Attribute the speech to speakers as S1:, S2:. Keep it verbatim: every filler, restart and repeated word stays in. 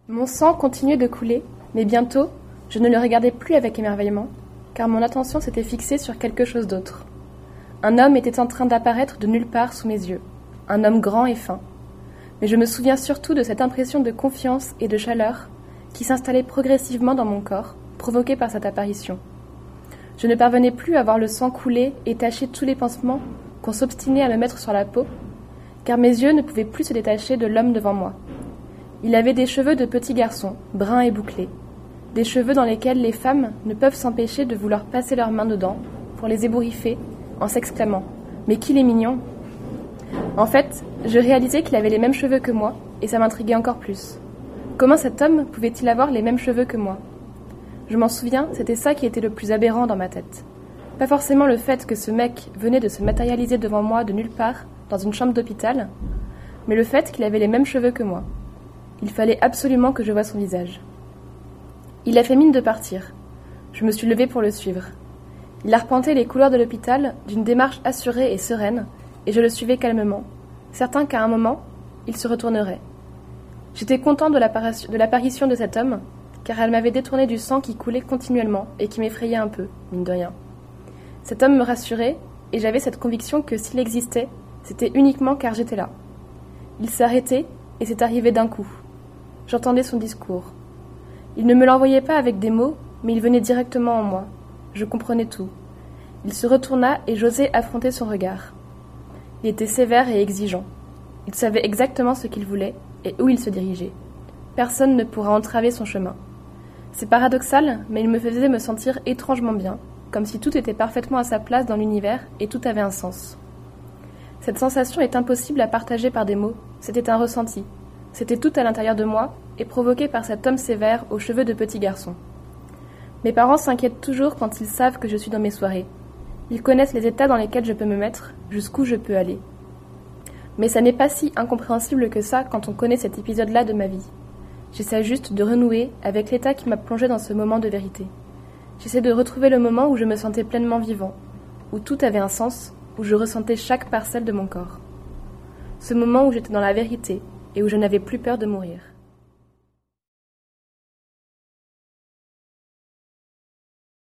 S1: Mon sang continuait de couler, mais bientôt, je ne le regardais plus avec émerveillement, car mon attention s'était fixée sur quelque chose d'autre. Un homme était en train d'apparaître de nulle part sous mes yeux, un homme grand et fin. Mais je me souviens surtout de cette impression de confiance et de chaleur qui s'installait progressivement dans mon corps, provoquée par cette apparition. Je ne parvenais plus à voir le sang couler et tacher tous les pansements qu'on s'obstinait à me mettre sur la peau, car mes yeux ne pouvaient plus se détacher de l'homme devant moi. Il avait des cheveux de petit garçon, bruns et bouclés, des cheveux dans lesquels les femmes ne peuvent s'empêcher de vouloir passer leurs mains dedans pour les ébouriffer en s'exclamant « Mais qu'il est mignon !» En fait, je réalisais qu'il avait les mêmes cheveux que moi et ça m'intriguait encore plus. Comment cet homme pouvait-il avoir les mêmes cheveux que moi ? Je m'en souviens, c'était ça qui était le plus aberrant dans ma tête. Pas forcément le fait que ce mec venait de se matérialiser devant moi de nulle part dans une chambre d'hôpital, mais le fait qu'il avait les mêmes cheveux que moi. Il fallait absolument que je voie son visage. Il a fait mine de partir. Je me suis levée pour le suivre. Il arpentait les couloirs de l'hôpital d'une démarche assurée et sereine, et je le suivais calmement, certain qu'à un moment, il se retournerait. J'étais content de l'apparition de, l'apparition de cet homme, car elle m'avait détourné du sang qui coulait continuellement et qui m'effrayait un peu, mine de rien. Cet homme me rassurait, et j'avais cette conviction que s'il existait, c'était uniquement car j'étais là. Il s'est arrêté, et c'est arrivé d'un coup. J'entendais son discours. Il ne me l'envoyait pas avec des mots, mais il venait directement en moi. Je comprenais tout. Il se retourna et j'osais affronter son regard. Il était sévère et exigeant. Il savait exactement ce qu'il voulait et où il se dirigeait. Personne ne pourra entraver son chemin. C'est paradoxal, mais il me faisait me sentir étrangement bien, comme si tout était parfaitement à sa place dans l'univers et tout avait un sens. Cette sensation est impossible à partager par des mots, c'était un ressenti. C'était tout à l'intérieur de moi et provoqué par cet homme sévère aux cheveux de petit garçon. Mes parents s'inquiètent toujours quand ils savent que je suis dans mes soirées. Ils connaissent les états dans lesquels je peux me mettre, jusqu'où je peux aller. Mais ça n'est pas si incompréhensible que ça quand on connaît cet épisode-là de ma vie. J'essaie juste de renouer avec l'état qui m'a plongé dans ce moment de vérité. J'essaie de retrouver le moment où je me sentais pleinement vivant, où tout avait un sens, où je ressentais chaque parcelle de mon corps. Ce moment où j'étais dans la vérité et où je n'avais plus peur de mourir.